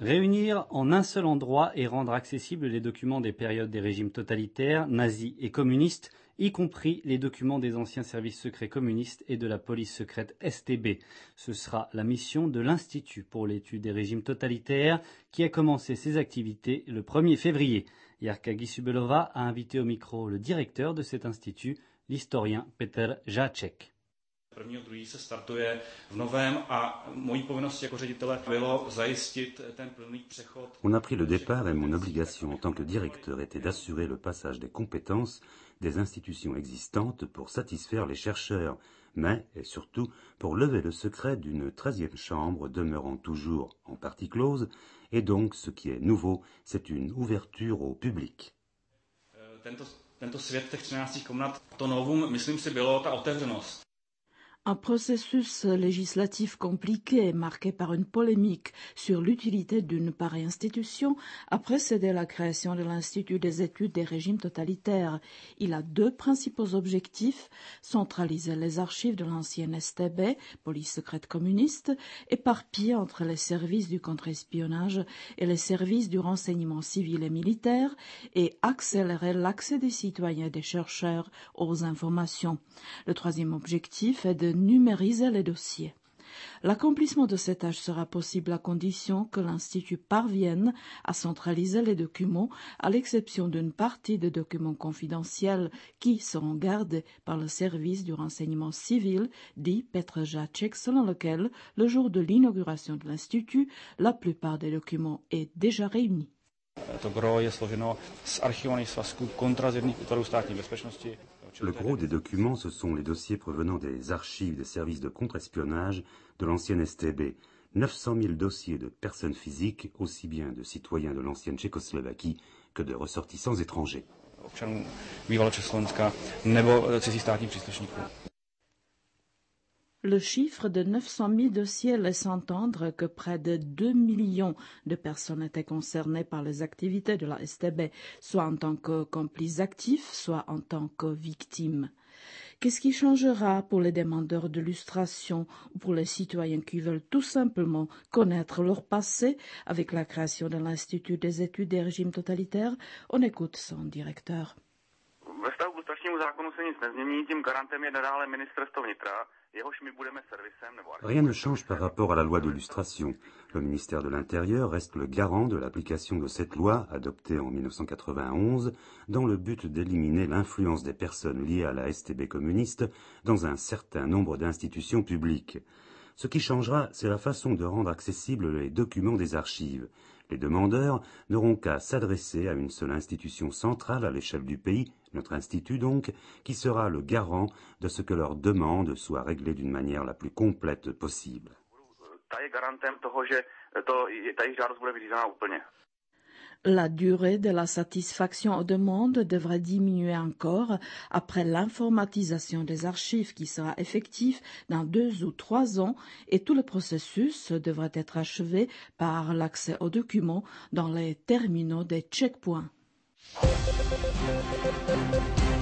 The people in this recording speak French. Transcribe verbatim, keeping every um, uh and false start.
Réunir en un seul endroit et rendre accessibles les documents des périodes des régimes totalitaires, nazis et communistes, y compris les documents des anciens services secrets communistes et de la police secrète S T B. Ce sera la mission de l'Institut pour l'étude des régimes totalitaires qui a commencé ses activités le premier février. Jarka Gisubelova a invité au micro le directeur de cet institut, l'historien Petr Žáček. Prvního druhý se startuje v novém a mojí povinností jako ředitele bylo zajistit ten plný přechod. On a pris le départ et mon obligation en tant que directeur était d'assurer le passage des compétences des institutions existantes pour satisfaire les chercheurs, mais, et surtout, pour lever le secret d'une treizième chambre demeurant toujours en partie close, et donc, ce qui est nouveau, c'est une ouverture au public. Tento, tento svět těch třinácti komnat, to novum, myslím si, bylo ta otevřenost. Un processus législatif compliqué, marqué par une polémique sur l'utilité d'une pareille institution, a précédé la création de l'Institut des études des régimes totalitaires. Il a deux principaux objectifs: centraliser les archives de l'ancienne S T B, police secrète communiste, éparpillées entre les services du contre-espionnage et les services du renseignement civil et militaire, et accélérer l'accès des citoyens et des chercheurs aux informations. Le troisième objectif est de numériser les dossiers. L'accomplissement de cette tâche sera possible à condition que l'Institut parvienne à centraliser les documents, à l'exception d'une partie des documents confidentiels qui seront gardés par le service du renseignement civil, dit Petr Žáček, selon lequel, le jour de l'inauguration de l'Institut, la plupart des documents est déjà réunis. To gro je složeno z archivovaných svazků kontrazjedných útvarů státní bezpečnosti. Le gros des documents, ce sont les dossiers provenant des archives des services de contre-espionnage de l'ancienne S T B. neuf cent mille dossiers de personnes physiques, aussi bien de citoyens de l'ancienne Tchécoslovaquie que de ressortissants étrangers. Občanů bývalého Československa nebo cizích státních příslušníků. Le chiffre de neuf cent mille dossiers laisse entendre que près de deux millions de personnes étaient concernées par les activités de la S T B, soit en tant que complices actifs, soit en tant que victimes. Qu'est-ce qui changera pour les demandeurs de lustration ou pour les citoyens qui veulent tout simplement connaître leur passé avec la création de l'Institut des études des régimes totalitaires? On écoute son directeur. Ve vztahu k lustračnímu zákonu se nic nezmění, tím garantem je nadále ministerstvo vnitra. Rien ne change par rapport à la loi de lustration. Le ministère de l'Intérieur reste le garant de l'application de cette loi, adoptée en mille neuf cent quatre-vingt-onze, dans le but d'éliminer l'influence des personnes liées à la S T B communiste dans un certain nombre d'institutions publiques. Ce qui changera, c'est la façon de rendre accessibles les documents des archives. Les demandeurs n'auront qu'à s'adresser à une seule institution centrale à l'échelle du pays, notre institut donc, qui sera le garant de ce que leurs demandes soient réglées d'une manière la plus complète possible. La durée de la satisfaction aux demandes devrait diminuer encore après l'informatisation des archives qui sera effective dans deux ou trois ans et tout le processus devrait être achevé par l'accès aux documents dans les terminaux des checkpoints.